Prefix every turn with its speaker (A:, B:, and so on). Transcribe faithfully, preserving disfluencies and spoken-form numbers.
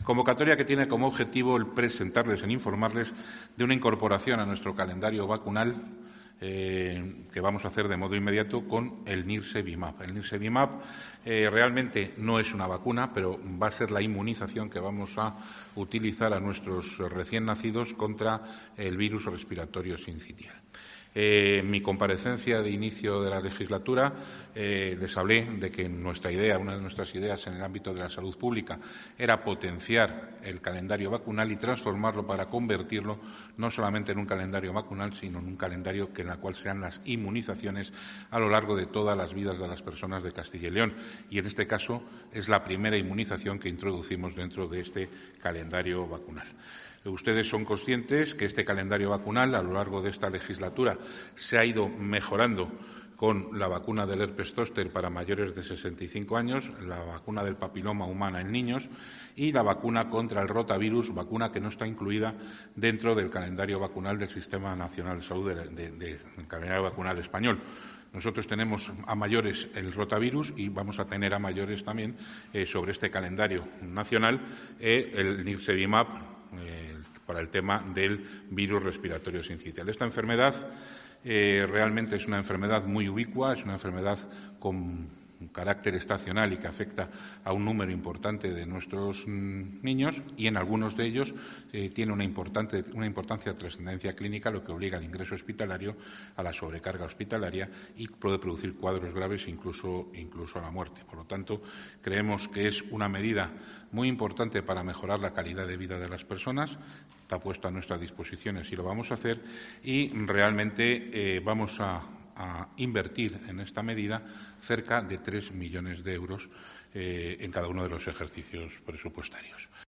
A: Convocatoria que tiene como objetivo el presentarles, el informarles de una incorporación a nuestro calendario vacunal eh, que vamos a hacer de modo inmediato con el Nirsevimab. El Nirsevimab eh, realmente no es una vacuna, pero va a ser la inmunización que vamos a utilizar a nuestros recién nacidos contra el virus respiratorio sincitial. Eh, en mi comparecencia de inicio de la legislatura eh, les hablé de que nuestra idea, una de nuestras ideas en el ámbito de la salud pública era potenciar el calendario vacunal y transformarlo para convertirlo no solamente en un calendario vacunal, sino en un calendario que en el cual sean las inmunizaciones a lo largo de todas las vidas de las personas de Castilla y León. Y en este caso es la primera inmunización que introducimos dentro de este calendario vacunal. Ustedes son conscientes que este calendario vacunal, a lo largo de esta legislatura, se ha ido mejorando con la vacuna del herpes zóster para mayores de sesenta y cinco años, la vacuna del papiloma humana en niños y la vacuna contra el rotavirus, vacuna que no está incluida dentro del calendario vacunal del Sistema Nacional de Salud, del de, de, de, calendario vacunal español. Nosotros tenemos a mayores el rotavirus y vamos a tener a mayores también eh, sobre este calendario nacional eh, el Nirsevimab, eh, para el tema del virus respiratorio sincitial. Esta enfermedad eh, realmente es una enfermedad muy ubicua, es una enfermedad con un carácter estacional y que afecta a un número importante de nuestros mm, niños y en algunos de ellos eh, tiene una, importante, una importancia de trascendencia clínica, lo que obliga al ingreso hospitalario, a la sobrecarga hospitalaria y puede producir cuadros graves, incluso, incluso a la muerte. Por lo tanto, creemos que es una medida muy importante para mejorar la calidad de vida de las personas. Está puesto a nuestra disposición, así lo vamos a hacer y realmente eh, vamos a a invertir en esta medida cerca de tres millones de euros eh, en cada uno de los ejercicios presupuestarios.